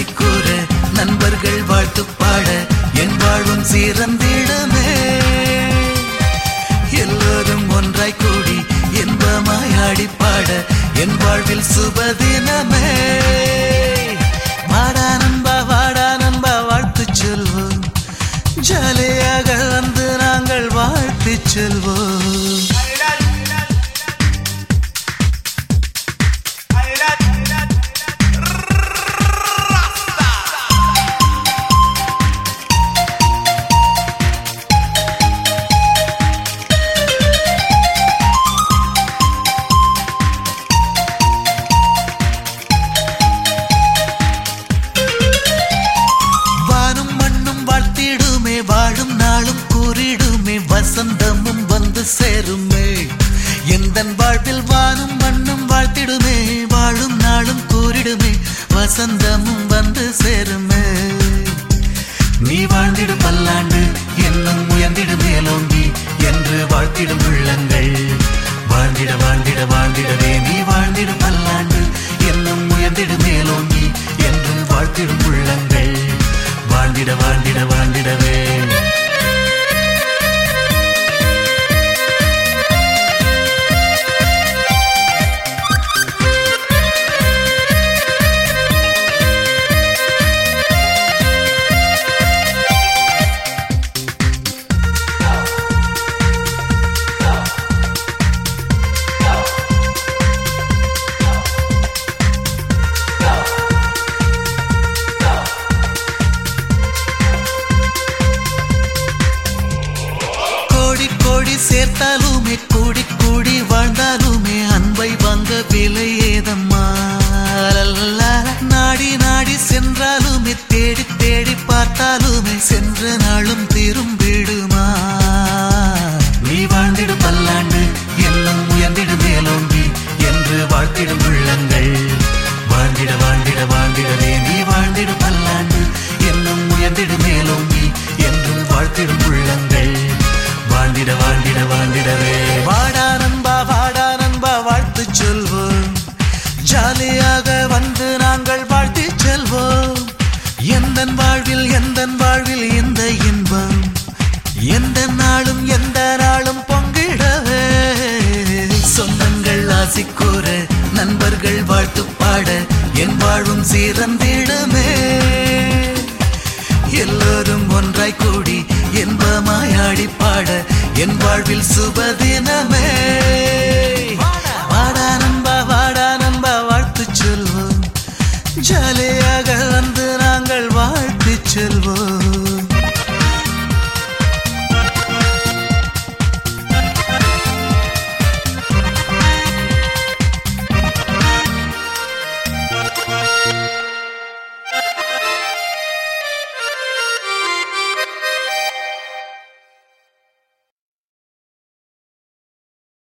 ஆசி கூற நண்பர்கள் வாழ்த்து பாட என் வாழ்வும் சிறந்திடமே. எல்லோரும் ஒன்றாய் கூடி இன்பமாய் ஆடி பாட என் வாழ்வில் சுபதினமே. வாடா நண்பா வாழ்த்து சொல்வோம், ஜாலியாக வந்து நாங்கள் வாழ்த்து செல்வோம். வாழும் நாளும் கூறிடுமே, வசந்தமும் வந்து சேருமே. எந்தன் வாழ்வில் வானும் மண்ணும் வாழ்த்திடுமே, வாழும் நாளும் கூறிடுமே, வசந்தமும் வந்து சேருமே. நீ வாழ்ந்திடு பல்லாண்டு என்னும் உயர்ந்திடு மேலோங்கி என்று வாழ்த்திடும் உள்ளங்கள். வாழ்ந்திட வாழ்ந்திட வாழ்ந்திடவே நீ வாழ்ந்திடு பல்லாண்டு என்னும் உயர்ந்திடு மேலோங்கி என்று வாழ்த்திடும் உள்ளங்கள். வாழ்ந்திட வாழ்ந்திட வாழ்ந்திடவே. கோடி சேர்த்தாலுமே கூடி கூடி வாழ்ந்தாலுமே அன்பை வாங்க விலை ஏதம்மா. நாடி நாடி சென்றாலுமே தேடி தேடி பார்த்தாலுமே சென்ற நாளும் திரும்பிடுமா. நீ வாழ்ந்திடு பல்லாண்டு என்னும் உயர்ந்திடு மேலோங்கி என்று வாழ்த்திடும் உள்ளங்கள். வாழ்ந்திட வாழ்ந்திட வாழ்ந்திடவே நீ வாழ்ந்திடு பல்லாண்டு என்னும் உயர்ந்திடு மேலோங்கி என்று வாழ்த்திடும் உள்ளங்கள். வாழ்ந்திட வாழ்ந்திட வாழ்ந்திடவே. வாடா நண்பா வாழ்த்து சொல்வோம், ஜாலியாக வந்து நாங்கள் வாழ்த்தி செல்வோம். எந்தன் வாழ்வில் இந்த இன்பம் எந்த நாளும் பொங்கிடவே. சொந்தங்கள் ஆசி கூற நண்பர்கள் வாழ்த்து பாட என் வாழ்வும் சிறந்திடமே. எல்லோரும் ஒன்றாய் கூடி இன்பமாய் ஆடி பாட என் வாழ்வில் சுபதினமே.